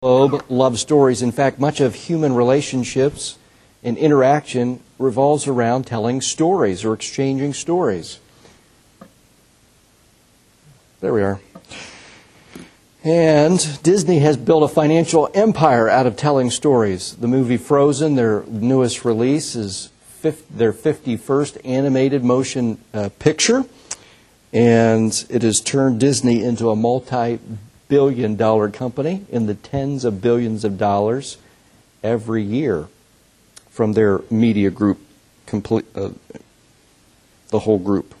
globe love stories. In fact, much of human relationships and interaction revolves around telling stories or exchanging stories. There we are. And Disney has built a financial empire out of telling stories. The movie Frozen, their newest release, is their 51st animated motion picture. And it has turned Disney into a multi-billion-dollar company in the tens of billions of dollars every year from their media group, the whole group.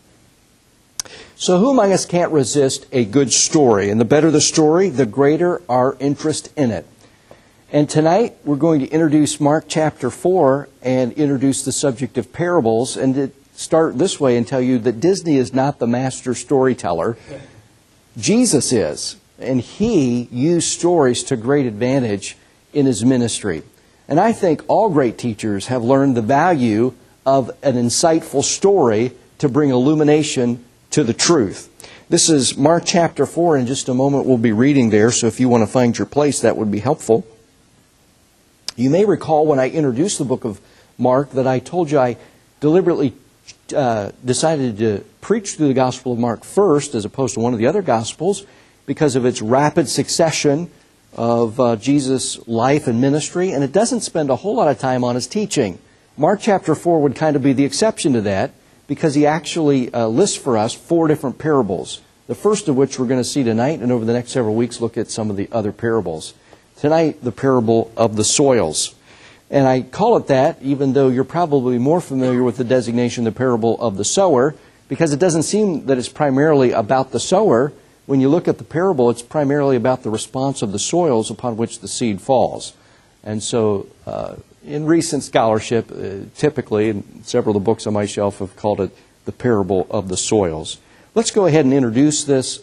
So who among us can't resist a good story? And the better the story, the greater our interest in it. And tonight we're going to introduce Mark chapter 4 and introduce the subject of parables, and to start this way and tell you that Disney is not the master storyteller. Jesus is, and He used stories to great advantage in His ministry. And I think all great teachers have learned the value of an insightful story to bring illumination to the truth. This is Mark chapter 4. In just a moment we'll be reading there, so if you want to find your place, that would be helpful. You may recall when I introduced the book of Mark that I told you I deliberately decided to preach through the Gospel of Mark first as opposed to one of the other Gospels because of its rapid succession of Jesus' life and ministry, and it doesn't spend a whole lot of time on His teaching. Mark chapter 4 would kind of be the exception to that because he actually lists for us 4 different parables, the first of which we're going to see tonight, and over the next several weeks look at some of the other parables. Tonight, the parable of the soils. And I call it that, even though you're probably more familiar with the designation, the parable of the sower, because it doesn't seem that it's primarily about the sower. When you look at the parable, it's primarily about the response of the soils upon which the seed falls. And so, in recent scholarship, typically, and several of the books on my shelf have called it the parable of the soils. Let's go ahead and introduce this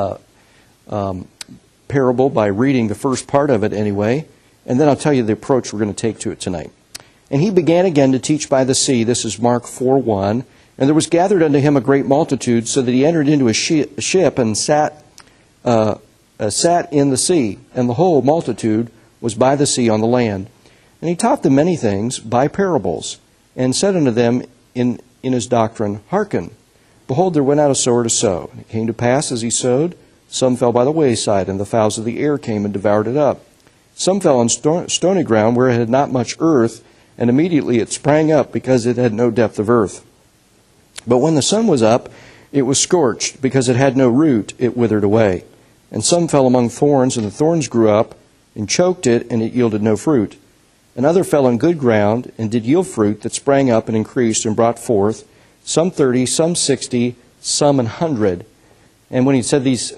parable by reading the first part of it anyway, and then I'll tell you the approach we're going to take to it tonight. And he began again to teach by the sea. This is Mark 4:1. And there was gathered unto him a great multitude, so that he entered into a ship and sat in the sea. And the whole multitude was by the sea on the land. And he taught them many things by parables, and said unto them in his doctrine, Hearken, behold, there went out a sower to sow. And it came to pass, as he sowed, some fell by the wayside, and the fowls of the air came and devoured it up. Some fell on stony ground, where it had not much earth, and immediately it sprang up, because it had no depth of earth. But when the sun was up, it was scorched, because it had no root, it withered away. And some fell among thorns, and the thorns grew up, and choked it, and it yielded no fruit. And other fell on good ground, and did yield fruit, that sprang up and increased, and brought forth, some 30, some 60, some 100. And when he said these,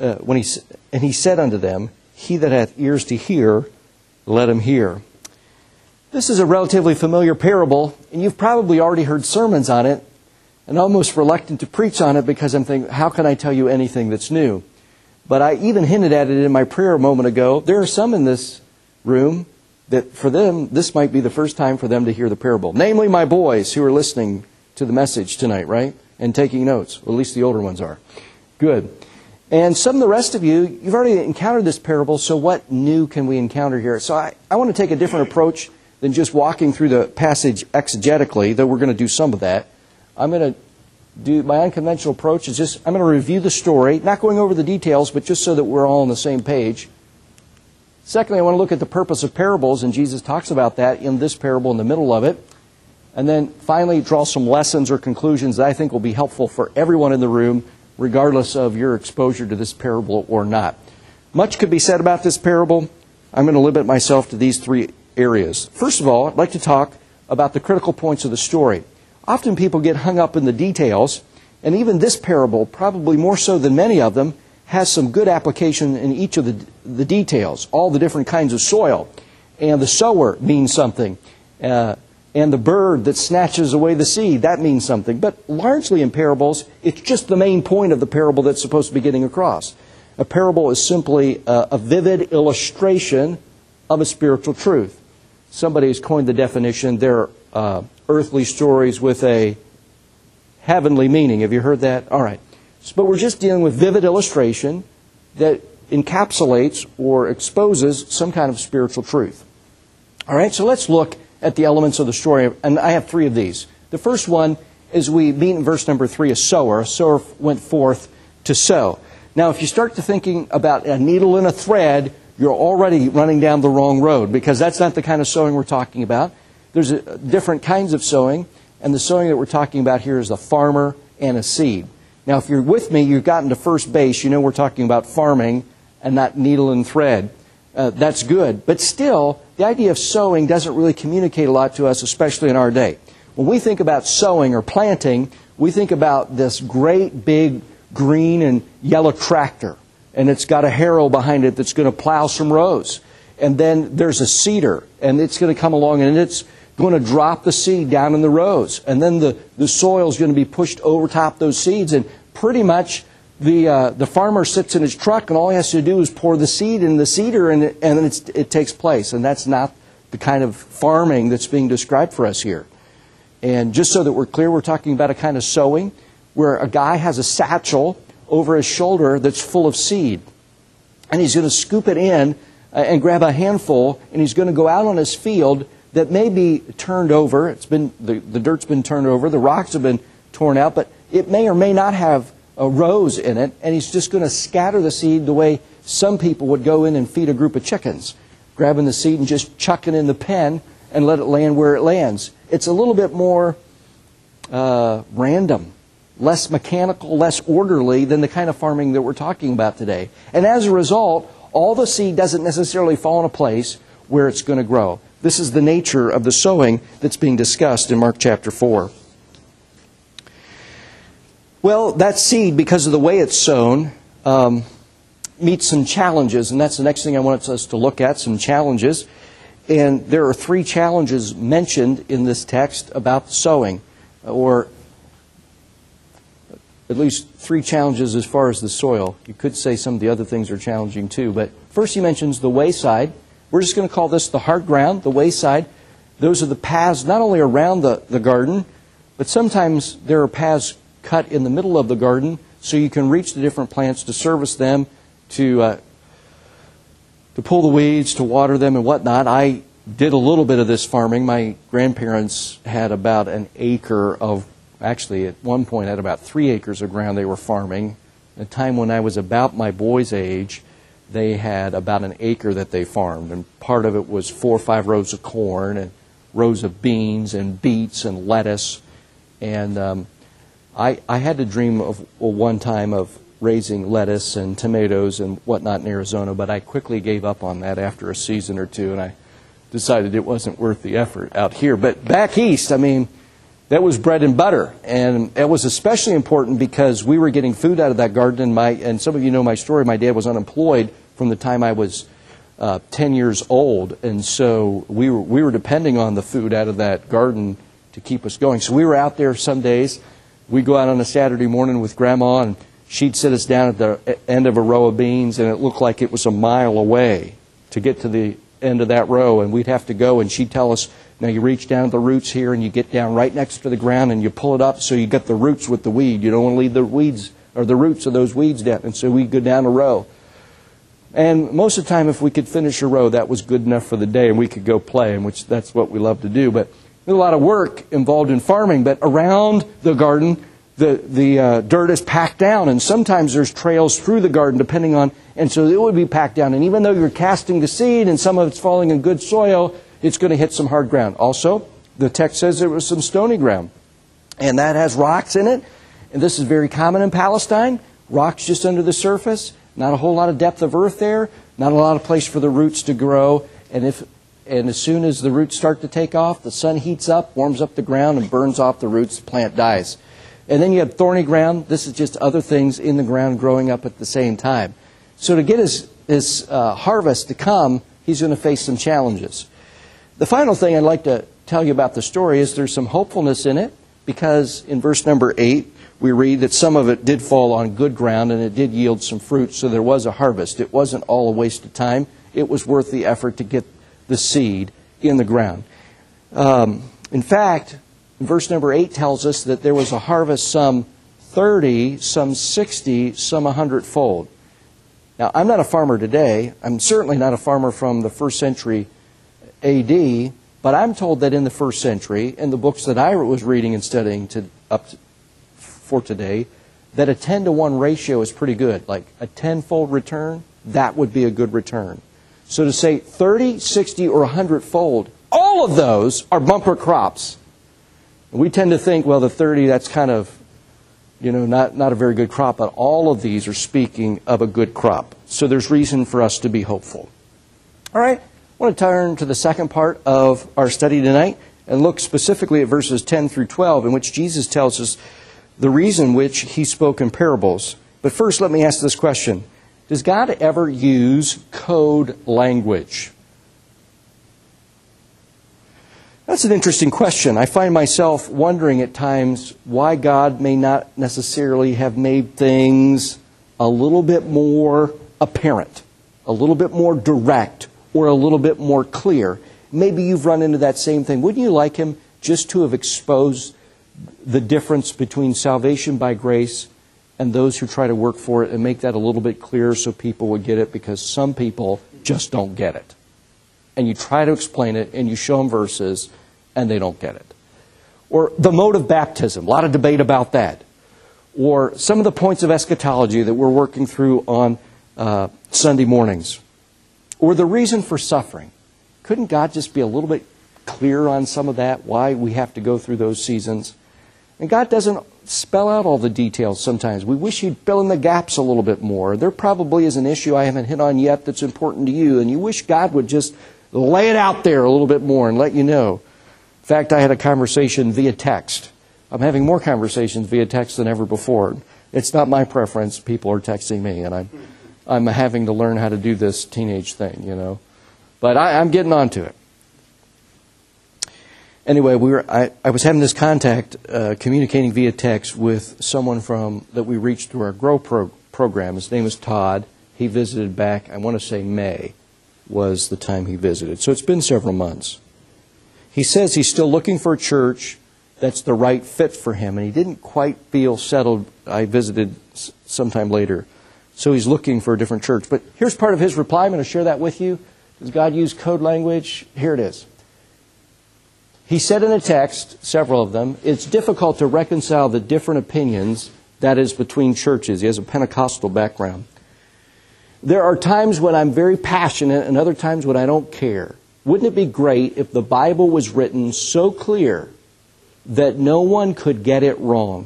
he said unto them, He that hath ears to hear, let him hear. This is a relatively familiar parable, and you've probably already heard sermons on it, and almost reluctant to preach on it because I'm thinking, how can I tell you anything that's new? But I even hinted at it in my prayer a moment ago. There are some in this room that for them, this might be the first time for them to hear the parable. Namely, my boys who are listening to the message tonight, right? And taking notes. Well, at least the older ones are. Good. And some of the rest of you, you've already encountered this parable, so what new can we encounter here? So I want to take a different approach than just walking through the passage exegetically, though we're going to do some of that. I'm going to do my unconventional approach is just, I'm going to review the story, not going over the details, but just so that we're all on the same page. Secondly, I want to look at the purpose of parables, and Jesus talks about that in this parable in the middle of it. And then finally, draw some lessons or conclusions that I think will be helpful for everyone in the room, regardless of your exposure to this parable or not. Much could be said about this parable. I'm going to limit myself to these 3 areas. First of all, I'd like to talk about the critical points of the story. Often people get hung up in the details, and even this parable, probably more so than many of them, has some good application in each of the details, all the different kinds of soil. And the sower means something. And the bird that snatches away the seed, that means something. But largely in parables, it's just the main point of the parable that's supposed to be getting across. A parable is simply a vivid illustration of a spiritual truth. Somebody has coined the definition, they're earthly stories with a heavenly meaning. Have you heard that? All right. But we're just dealing with vivid illustration that encapsulates or exposes some kind of spiritual truth. All right, so let's look at the elements of the story, and I have 3 of these. The first one is we meet in verse number 3, a sower. A sower went forth to sow. Now, if you start to thinking about a needle and a thread, you're already running down the wrong road, because that's not the kind of sowing we're talking about. There's different kinds of sowing, and the sowing that we're talking about here is a farmer and a seed. Now, if you're with me, you've gotten to first base, you know we're talking about farming and not needle and thread. That's good. But still, the idea of sowing doesn't really communicate a lot to us, especially in our day. When we think about sowing or planting, we think about this great big green and yellow tractor. And it's got a harrow behind it that's going to plow some rows. And then there's a seeder, and it's going to come along and it's going to drop the seed down in the rows. And then the soil is going to be pushed over top those seeds. And pretty much the farmer sits in his truck, and all he has to do is pour the seed in the seeder, and then it takes place. And that's not the kind of farming that's being described for us here. And just so that we're clear, we're talking about a kind of sowing where a guy has a satchel over his shoulder that's full of seed. And he's going to scoop it in and grab a handful, and he's going to go out on his field that may be turned over. It's been the dirt's been turned over, the rocks have been torn out, but it may or may not have rows in it, and he's just going to scatter the seed the way some people would go in and feed a group of chickens, grabbing the seed and just chucking it in the pen and let it land where it lands. It's a little bit more random, less mechanical, less orderly than the kind of farming that we're talking about today. And as a result, all the seed doesn't necessarily fall in a place where it's going to grow. This is the nature of the sowing that's being discussed in Mark chapter 4. Well, that seed, because of the way it's sown, meets some challenges, and that's the next thing I want us to look at, some challenges. And there are 3 challenges mentioned in this text about the sowing, or at least 3 challenges as far as the soil. You could say some of the other things are challenging too, but first he mentions the wayside. We're just going to call this the hard ground, the wayside. Those are the paths not only around the garden, but sometimes there are paths cut in the middle of the garden so you can reach the different plants to service them, to pull the weeds, to water them and whatnot. I did a little bit of this farming. My grandparents had about an acre of, actually at one point had about 3 acres of ground they were farming. At a time when I was about my boy's age, they had about an acre that they farmed, and part of it was 4 or 5 rows of corn and rows of beans and beets and lettuce. And I had to dream of one time of raising lettuce and tomatoes and whatnot in Arizona, but I quickly gave up on that after a season or two, and I decided it wasn't worth the effort out here. But back east, I mean, that was bread and butter, and it was especially important because we were getting food out of that garden, and some of you know my story. My dad was unemployed from the time I was 10 years old, and so we were depending on the food out of that garden to keep us going. So we were out there some days. We'd go out on a Saturday morning with Grandma, and she'd sit us down at the end of a row of beans, and it looked like it was a mile away to get to the end of that row, and we'd have to go, and she'd tell us, now you reach down at the roots here, and you get down right next to the ground, and you pull it up so you get the roots with the weed. You don't want to leave the weeds or the roots of those weeds down, and so we'd go down a row. And most of the time, if we could finish a row, that was good enough for the day, and we could go play, and which that's what we love to do. But there's a lot of work involved in farming, but around the garden, the dirt is packed down, and sometimes there's trails through the garden depending on, and so it would be packed down. And even though you're casting the seed and some of it's falling in good soil, it's going to hit some hard ground. Also, the text says there was some stony ground, and that has rocks in it, and this is very common in Palestine, rocks just under the surface, not a whole lot of depth of earth there, not a lot of place for the roots to grow, and as soon as the roots start to take off, the sun heats up, warms up the ground, and burns off the roots, the plant dies. And then you have thorny ground. This is just other things in the ground growing up at the same time. So to get his harvest to come, he's going to face some challenges. The final thing I'd like to tell you about the story is there's some hopefulness in it, because in verse number 8, we read that some of it did fall on good ground and it did yield some fruit, so there was a harvest. It wasn't all a waste of time. It was worth the effort to get the seed in the ground. In fact, verse number 8 tells us that there was a harvest, some 30, some 60, some 100-fold. Now, I'm not a farmer today. I'm certainly not a farmer from the first century A.D., but I'm told that in the first century, in the books that I was reading and studying for today, that a 10-to-1 ratio is pretty good. Like a 10-fold return, that would be a good return. So to say 30, 60, or 100-fold, all of those are bumper crops. We tend to think, well, the 30, that's kind of, not a very good crop, but all of these are speaking of a good crop. So there's reason for us to be hopeful. All right, I want to turn to the second part of our study tonight and look specifically at verses 10 through 12, in which Jesus tells us the reason which he spoke in parables. But first, let me ask this question. Does God ever use code language? That's an interesting question. I find myself wondering at times why God may not necessarily have made things a little bit more apparent, a little bit more direct, or a little bit more clear. Maybe you've run into that same thing. Wouldn't you like Him just to have exposed the difference between salvation by grace and those who try to work for it and make that a little bit clearer so people would get it? Because some people just don't get it. And you try to explain it and you show them verses and they don't get it. Or the mode of baptism, a lot of debate about that. Or some of the points of eschatology that we're working through on Sunday mornings. Or the reason for suffering. Couldn't God just be a little bit clearer on some of that, why we have to go through those seasons? And God doesn't spell out all the details sometimes. We wish He'd fill in the gaps a little bit more. There probably is an issue I haven't hit on yet that's important to you, and you wish God would just lay it out there a little bit more and let you know. In fact, I had a conversation via text. I'm having more conversations via text than ever before. It's not my preference. People are texting me, and I'm having to learn how to do this teenage thing, But I'm getting onto it. Anyway, I was having this contact, communicating via text with someone that we reached through our Grow program. His name is Todd. He visited back, I want to say May was the time he visited. So it's been several months. He says he's still looking for a church that's the right fit for him, and he didn't quite feel settled. I visited sometime later. So he's looking for a different church. But here's part of his reply. I'm going to share that with you. Does God use code language? Here it is. He said in a text, several of them, it's difficult to reconcile the different opinions, that is, between churches. He has a Pentecostal background. There are times when I'm very passionate and other times when I don't care. Wouldn't it be great if the Bible was written so clear that no one could get it wrong?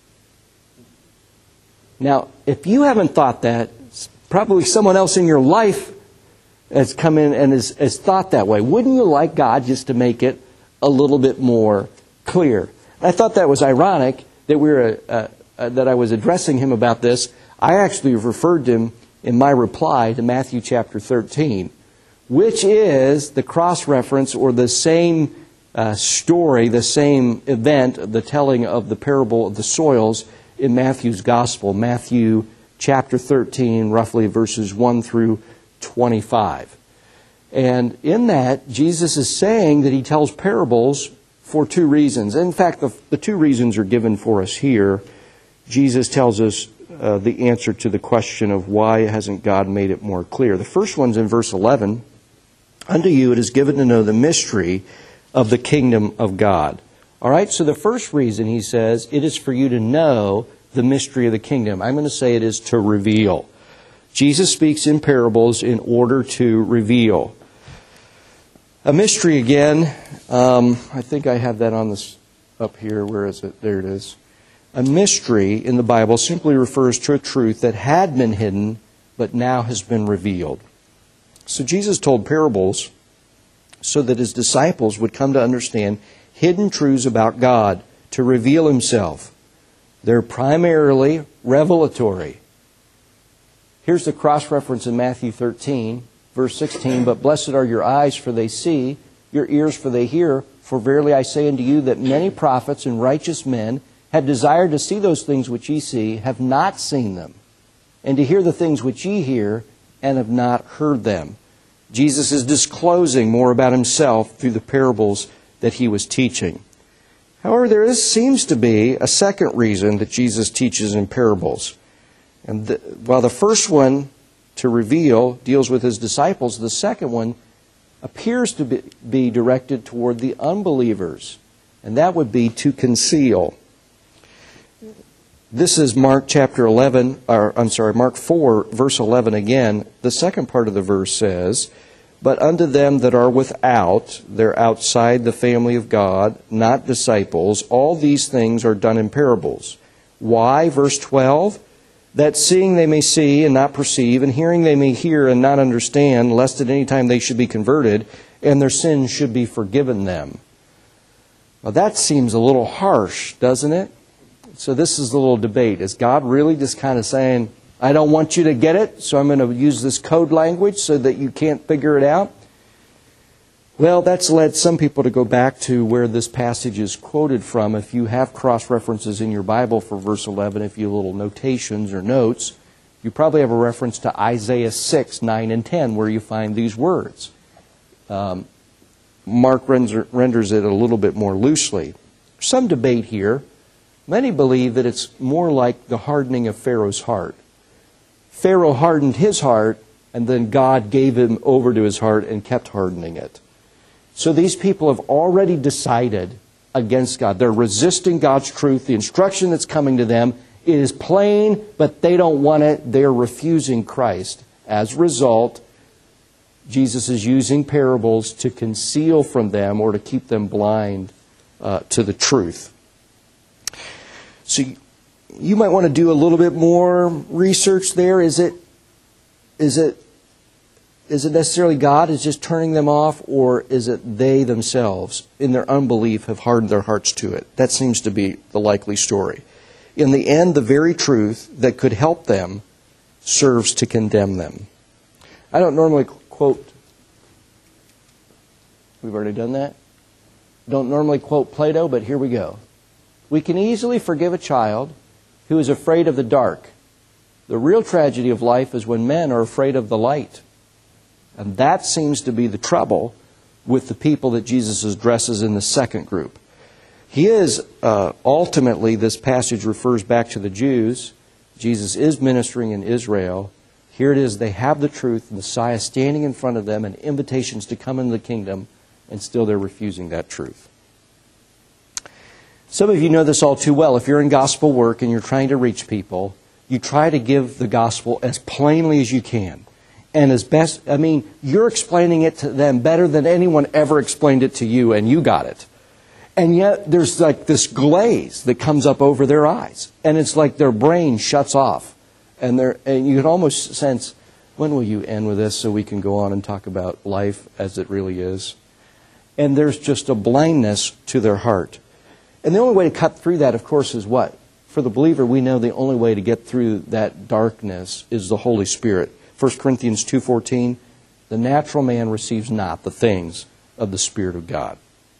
Now, if you haven't thought that, probably someone else in your life has come in and has thought that way. Wouldn't you like God just to make it a little bit more clear? I thought that was ironic that that I was addressing him about this. I actually referred to him in my reply to Matthew chapter 13, which is the cross-reference or the same story, the same event, the telling of the parable of the soils in Matthew's Gospel, Matthew chapter 13, roughly verses 1 through 25. And in that, Jesus is saying that He tells parables for two reasons. In fact, the two reasons are given for us here. Jesus tells us the answer to the question of why hasn't God made it more clear. The first one's in verse 11. Unto you it is given to know the mystery of the kingdom of God. All right, so the first reason He says it is for you to know the mystery of the kingdom. I'm going to say it is to reveal. Jesus speaks in parables in order to reveal. A mystery again, I think I have that on this up here. Where is it? There it is. A mystery in the Bible simply refers to a truth that had been hidden but now has been revealed. So Jesus told parables so that His disciples would come to understand hidden truths about God, to reveal Himself. They're primarily revelatory. Here's the cross-reference in Matthew 13, verse 16. But blessed are your eyes, for they see, your ears, for they hear. For verily I say unto you that many prophets and righteous men have desired to see those things which ye see, have not seen them, and to hear the things which ye hear, and have not heard them. Jesus is disclosing more about Himself through the parables that He was teaching. However, there seems to be a second reason that Jesus teaches in parables. And while the first one to reveal deals with his disciples. The second one appears to be directed toward the unbelievers, and that would be to conceal. This is Mark chapter 11, Mark 4, verse 11 again. The second part of the verse says, "But unto them that are without," they're outside the family of God, not disciples, "all these things are done in parables." Why? Verse 12, "That seeing they may see and not perceive, and hearing they may hear and not understand, lest at any time they should be converted, and their sins should be forgiven them." Well, that seems a little harsh, doesn't it? So this is the little debate. Is God really just kind of saying, I don't want you to get it, so I'm going to use this code language so that you can't figure it out? Well, that's led some people to go back to where this passage is quoted from. If you have cross-references in your Bible for verse 11, if you have little notations or notes, you probably have a reference to Isaiah 6, 9, and 10, where you find these words. Mark renders it a little bit more loosely. Some debate here. Many believe that it's more like the hardening of Pharaoh's heart. Pharaoh hardened his heart, and then God gave him over to his heart and kept hardening it. So these people have already decided against God. They're resisting God's truth. The instruction that's coming to them is plain, but they don't want it. They're refusing Christ. As a result, Jesus is using parables to conceal from them or to keep them blind to the truth. So you might want to do a little bit more research there. Is it necessarily God is just turning them off, or is it they themselves, in their unbelief, have hardened their hearts to it? That seems to be the likely story. In the end, the very truth that could help them serves to condemn them. I don't normally quote... We've already done that? Don't normally quote Plato, but here we go. We can easily forgive a child who is afraid of the dark. The real tragedy of life is when men are afraid of the light. And that seems to be the trouble with the people that Jesus addresses in the second group. He is, ultimately, this passage refers back to the Jews. Jesus is ministering in Israel. Here it is, they have the truth, the Messiah standing in front of them, and invitations to come into the kingdom, and still they're refusing that truth. Some of you know this all too well. If you're in gospel work and you're trying to reach people, you try to give the gospel as plainly as you can. And as best, you're explaining it to them better than anyone ever explained it to you, and you got it. And yet there's like this glaze that comes up over their eyes. And it's like their brain shuts off. And you can almost sense, when will you end with this so we can go on and talk about life as it really is? And there's just a blindness to their heart. And the only way to cut through that, of course, is what? For the believer, we know the only way to get through that darkness is the Holy Spirit. 1 Corinthians 2:14, the natural man receives not the things of the Spirit of God.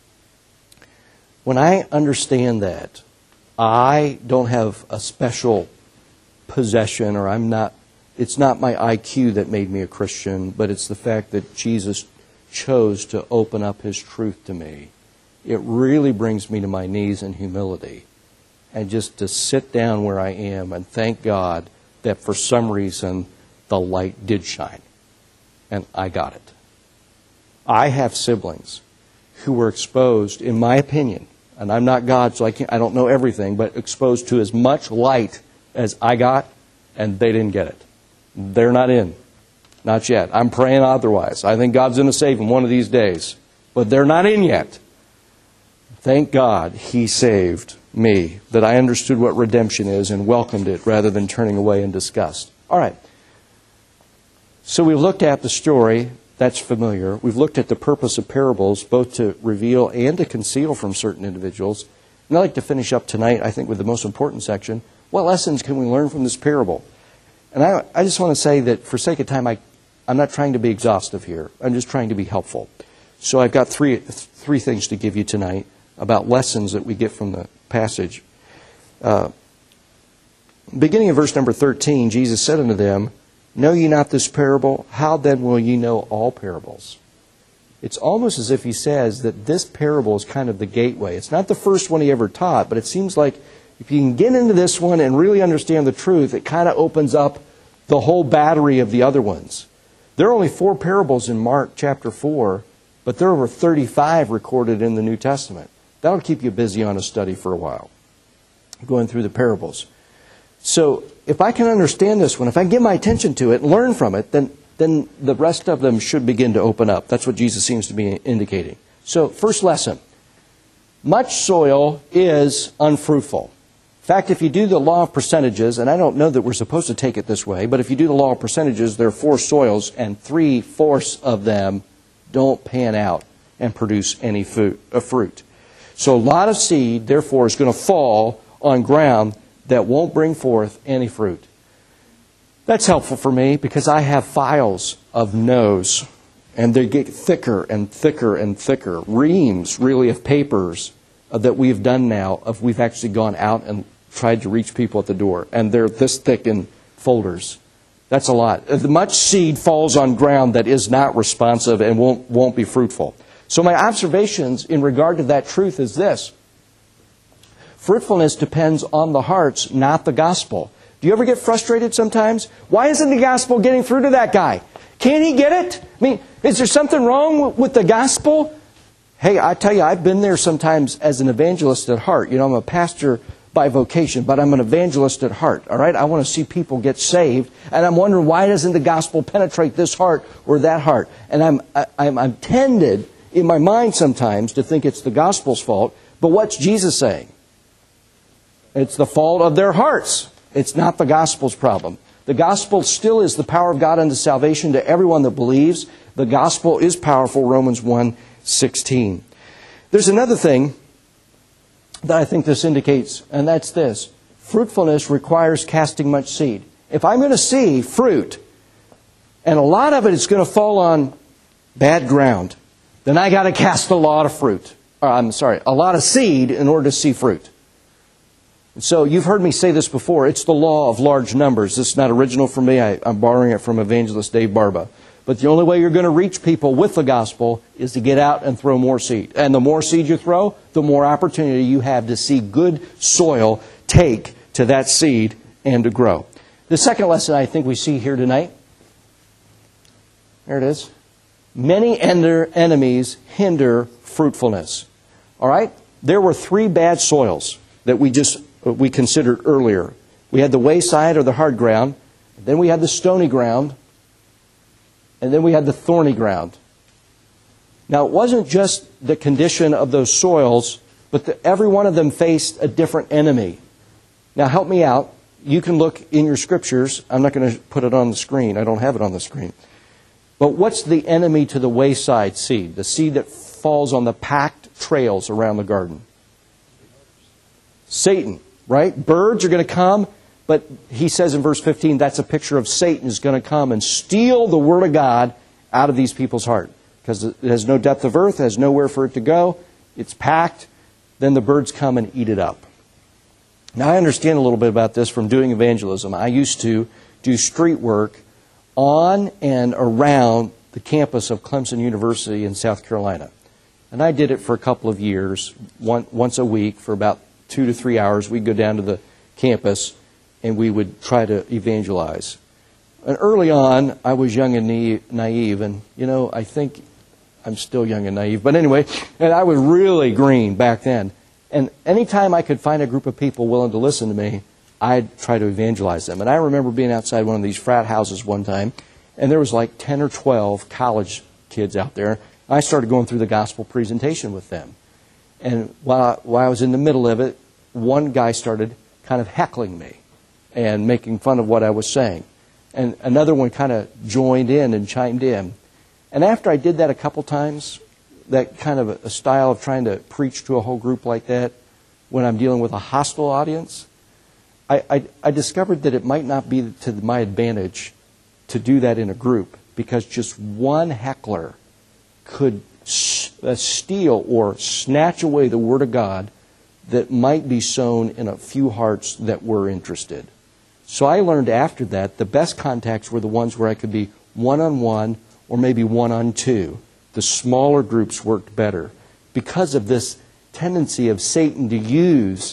When I understand that, I don't have a special possession, or it's not my IQ that made me a Christian, but it's the fact that Jesus chose to open up His truth to me. It really brings me to my knees in humility, and just to sit down where I am and thank God that for some reason the light did shine, and I got it. I have siblings who were exposed, in my opinion, and I'm not God, so I don't know everything, but exposed to as much light as I got, and they didn't get it. They're not in. Not yet. I'm praying otherwise. I think God's going to save them one of these days. But they're not in yet. Thank God He saved me, that I understood what redemption is and welcomed it rather than turning away in disgust. All right. So we've looked at the story. That's familiar. We've looked at the purpose of parables, both to reveal and to conceal from certain individuals. And I'd like to finish up tonight, I think, with the most important section. What lessons can we learn from this parable? And I just want to say that for sake of time, I'm not trying to be exhaustive here. I'm just trying to be helpful. So I've got three things to give you tonight about lessons that we get from the passage. Beginning in verse number 13, Jesus said unto them, Know ye not this parable? How then will ye know all parables? It's almost as if He says that this parable is kind of the gateway. It's not the first one He ever taught, but it seems like if you can get into this one and really understand the truth, it kind of opens up the whole battery of the other ones. There are only 4 parables in Mark chapter 4, but there are over 35 recorded in the New Testament. That'll keep you busy on a study for a while, going through the parables. So if I can understand this one, if I give my attention to it and learn from it, then the rest of them should begin to open up. That's what Jesus seems to be indicating. So first lesson, much soil is unfruitful. In fact, if you do the law of percentages, and I don't know that we're supposed to take it this way, but if you do the law of percentages, there are 4 soils, and 3/4 of them don't pan out and produce any fruit. So a lot of seed, therefore, is going to fall on ground that won't bring forth any fruit. That's helpful for me because I have files of no's, and they get thicker and thicker and thicker. Reams, really, of papers that we've done now, we've actually gone out and tried to reach people at the door, and they're this thick in folders. That's a lot. Much seed falls on ground that is not responsive and won't be fruitful. So my observations in regard to that truth is this. Fruitfulness depends on the hearts, not the gospel. Do you ever get frustrated sometimes? Why isn't the gospel getting through to that guy? Can't he get it? I mean, is there something wrong with the gospel? Hey, I tell you, I've been there sometimes as an evangelist at heart. You know, I'm a pastor by vocation, but I'm an evangelist at heart, all right? I want to see people get saved, and I'm wondering, why doesn't the gospel penetrate this heart or that heart? And I'm tended in my mind sometimes to think it's the gospel's fault, but what's Jesus saying? It's the fault of their hearts. It's not the gospel's problem. The gospel still is the power of God unto salvation to everyone that believes. The gospel is powerful, Romans 1:16. There's another thing that I think this indicates, and that's this. Fruitfulness requires casting much seed. If I'm going to see fruit, and a lot of it is going to fall on bad ground, then I got to cast a lot of fruit. A lot of seed in order to see fruit. So you've heard me say this before. It's the law of large numbers. This is not original for me. I'm borrowing it from evangelist Dave Barba. But the only way you're going to reach people with the gospel is to get out and throw more seed. And the more seed you throw, the more opportunity you have to see good soil take to that seed and to grow. The second lesson I think we see here tonight, there it is. Many enemies hinder fruitfulness. All right? There were 3 bad soils that we considered earlier. We had the wayside or the hard ground, then we had the stony ground, and then we had the thorny ground. Now, it wasn't just the condition of those soils, but every one of them faced a different enemy. Now, help me out. You can look in your scriptures. I'm not going to put it on the screen. I don't have it on the screen. But what's the enemy to the wayside seed? The seed that falls on the packed trails around the garden? Satan, right? Birds are going to come, but he says in verse 15, that's a picture of Satan is going to come and steal the Word of God out of these people's heart. Because it has no depth of earth, it has nowhere for it to go, it's packed, then the birds come and eat it up. Now I understand a little bit about this from doing evangelism. I used to do street work on and around the campus of Clemson University in South Carolina. And I did it for a couple of years, once a week for about 2 to 3 hours. We'd go down to the campus and we would try to evangelize. And early on, I was young and naive, and I think I'm still young and naive. But anyway, and I was really green back then. And anytime I could find a group of people willing to listen to me, I'd try to evangelize them. And I remember being outside one of these frat houses one time, and there was like 10 or 12 college kids out there. I started going through the gospel presentation with them. And while I was in the middle of it, one guy started kind of heckling me and making fun of what I was saying. And another one kind of joined in and chimed in. And after I did that a couple times, that kind of a style of trying to preach to a whole group like that, when I'm dealing with a hostile audience, I discovered that it might not be to my advantage to do that in a group, because just one heckler could steal or snatch away the Word of God that might be sown in a few hearts that were interested. So I learned after that the best contacts were the ones where I could be one-on-one or maybe one-on-two. The smaller groups worked better because of this tendency of Satan to use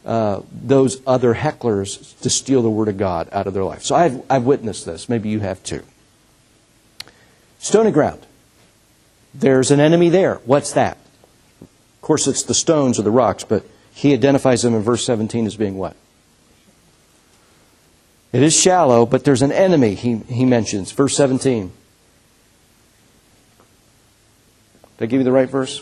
those other hecklers to steal the Word of God out of their life. So I've witnessed this. Maybe you have too. Stony ground. There's an enemy there. What's that? Of course, it's the stones or the rocks, but he identifies them in verse 17 as being what? It is shallow, but there's an enemy he mentions. Verse 17. Did I give you the right verse?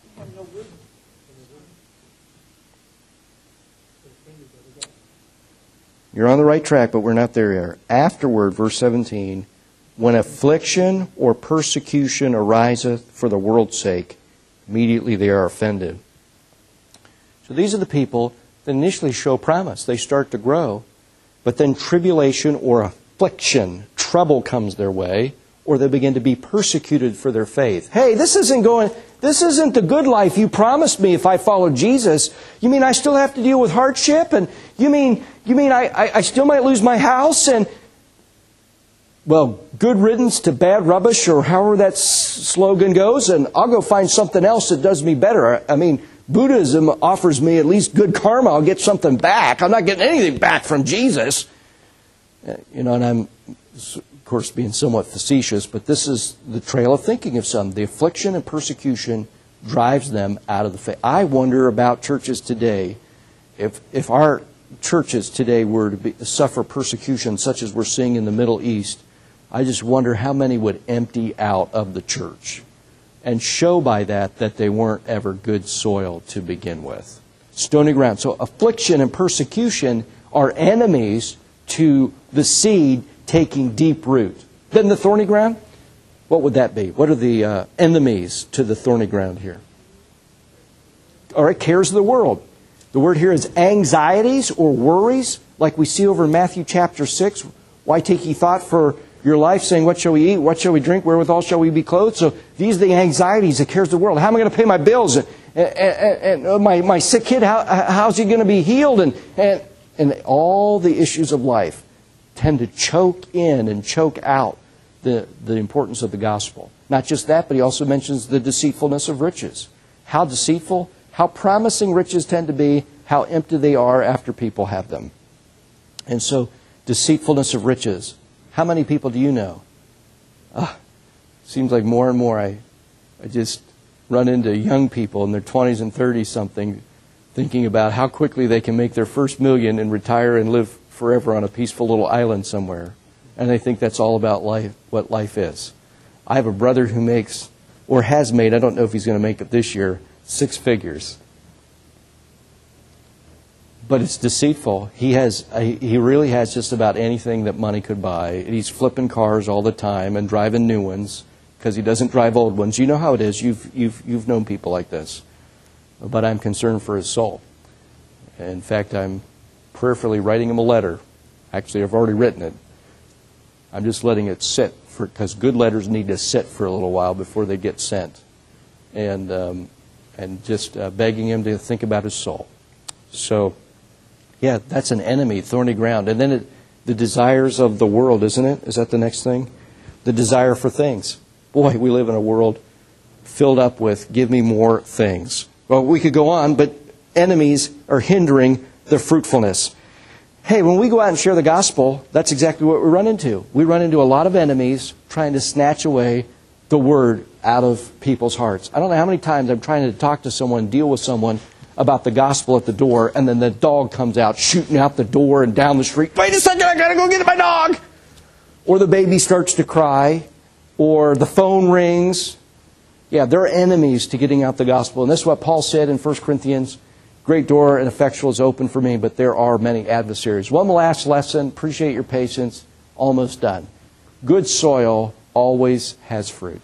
You're on the right track, but we're not there yet. Afterward, verse 17, when affliction or persecution ariseth for the world's sake, immediately they are offended. So these are the people that initially show promise. They start to grow, but then tribulation or affliction, trouble comes their way, or they begin to be persecuted for their faith. Hey, this isn't the good life you promised me if I follow Jesus. You mean I still have to deal with hardship? And you mean I still might lose my house? And, well, good riddance to bad rubbish, or however that slogan goes, and I'll go find something else that does me better. I mean, Buddhism offers me at least good karma. I'll get something back. I'm not getting anything back from Jesus. And I'm, of course, being somewhat facetious, but this is the trail of thinking of some. The affliction and persecution drives them out of the faith. I wonder about churches today. If our churches today were to suffer persecution such as we're seeing in the Middle East, I just wonder how many would empty out of the church and show by that they weren't ever good soil to begin with. Stony ground. So affliction and persecution are enemies to the seed taking deep root. Then the thorny ground? What would that be? What are the enemies to the thorny ground here? All right, cares of the world. The word here is anxieties or worries, like we see over in Matthew chapter 6. Why take ye thought for your life, saying, what shall we eat? What shall we drink? Wherewithal shall we be clothed? So these are the anxieties, the cares of the world. How am I going to pay my bills? And my sick kid, how's he going to be healed? And all the issues of life tend to choke in and choke out the importance of the gospel. Not just that, but he also mentions the deceitfulness of riches. How deceitful, how promising riches tend to be, how empty they are after people have them. And so, deceitfulness of riches. How many people do you know? Seems like more and more I just run into young people in their 20s and 30s something, thinking about how quickly they can make their first million and retire and live forever on a peaceful little island somewhere. And they think that's all about life, what life is. I have a brother who makes, or has made, I don't know if he's going to make it this year, 6 figures. But it's deceitful. He really has just about anything that money could buy. He's flipping cars all the time and driving new ones because he doesn't drive old ones. You know how it is. You've known people like this. But I'm concerned for his soul. In fact, I'm prayerfully writing him a letter. Actually, I've already written it. I'm just letting it sit because good letters need to sit for a little while before they get sent. And just begging him to think about his soul. So, yeah, that's an enemy, thorny ground. And then the desires of the world, isn't it? Is that the next thing? The desire for things. Boy, we live in a world filled up with give me more things. Well, we could go on, but enemies are hindering the fruitfulness. Hey, when we go out and share the gospel, that's exactly what we run into. We run into a lot of enemies trying to snatch away the word out of people's hearts. I don't know how many times I'm trying to talk to someone, deal with someone about the gospel at the door, and then the dog comes out shooting out the door and down the street. Wait a second, I got to go get my dog! Or the baby starts to cry, or the phone rings. Yeah, they're enemies to getting out the gospel. And this is what Paul said in 1 Corinthians. Great door and effectual is open for me, but there are many adversaries. One last lesson. Appreciate your patience. Almost done. Good soil always has fruit.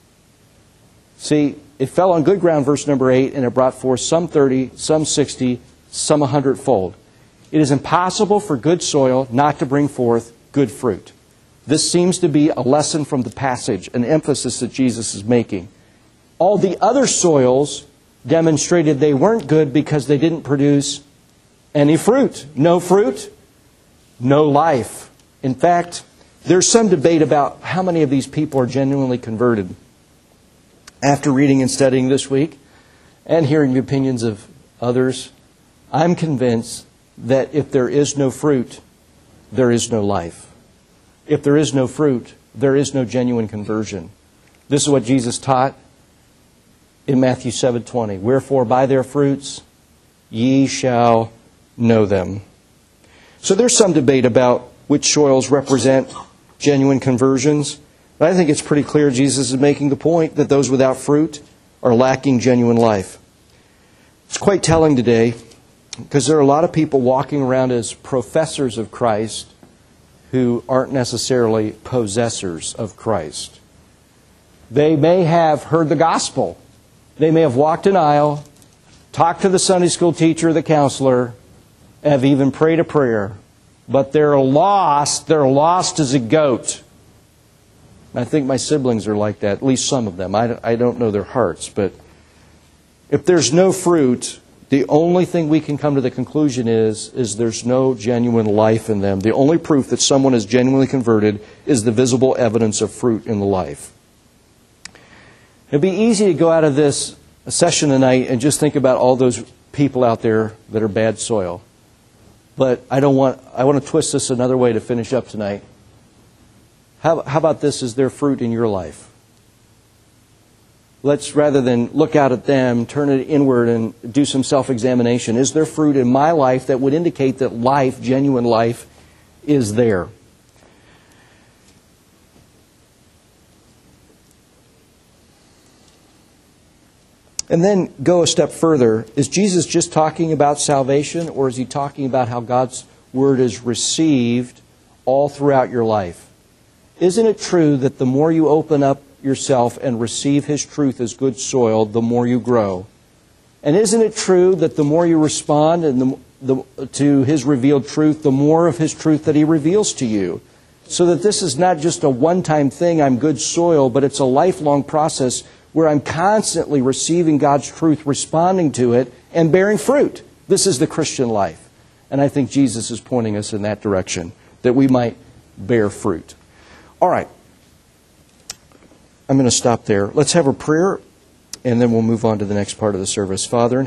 See, it fell on good ground, verse number 8, and it brought forth some 30, some 60, some 100-fold. It is impossible for good soil not to bring forth good fruit. This seems to be a lesson from the passage, an emphasis that Jesus is making. All the other soils demonstrated they weren't good because they didn't produce any fruit. No fruit, no life. In fact, there's some debate about how many of these people are genuinely converted. After reading and studying this week and hearing the opinions of others, I'm convinced that if there is no fruit, there is no life. If there is no fruit, there is no genuine conversion. This is what Jesus taught in Matthew 7:20. Wherefore by their fruits ye shall know them. So there's some debate about which soils represent genuine conversions. But I think it's pretty clear Jesus is making the point that those without fruit are lacking genuine life. It's quite telling today because there are a lot of people walking around as professors of Christ who aren't necessarily possessors of Christ. They may have heard the gospel. They may have walked an aisle, talked to the Sunday school teacher or the counselor, have even prayed a prayer. But they're lost. They're lost as a goat. I think my siblings are like that, at least some of them. I don't know their hearts. But if there's no fruit, the only thing we can come to the conclusion is there's no genuine life in them. The only proof that someone is genuinely converted is the visible evidence of fruit in the life. It'd be easy to go out of this session tonight and just think about all those people out there that are bad soil. But I want to twist this another way to finish up tonight. How about this as their fruit in your life? Let's, rather than look out at them, turn it inward and do some self-examination. Is there fruit in my life that would indicate that life, genuine life, is there? And then go a step further. Is Jesus just talking about salvation, or is he talking about how God's Word is received all throughout your life? Isn't it true that the more you open up yourself and receive His truth as good soil, the more you grow? And isn't it true that the more you respond to His revealed truth, the more of His truth that He reveals to you? So that this is not just a one-time thing, I'm good soil, but it's a lifelong process where I'm constantly receiving God's truth, responding to it, and bearing fruit. This is the Christian life. And I think Jesus is pointing us in that direction, that we might bear fruit. All right. I'm going to stop there. Let's have a prayer, and then we'll move on to the next part of the service. Father in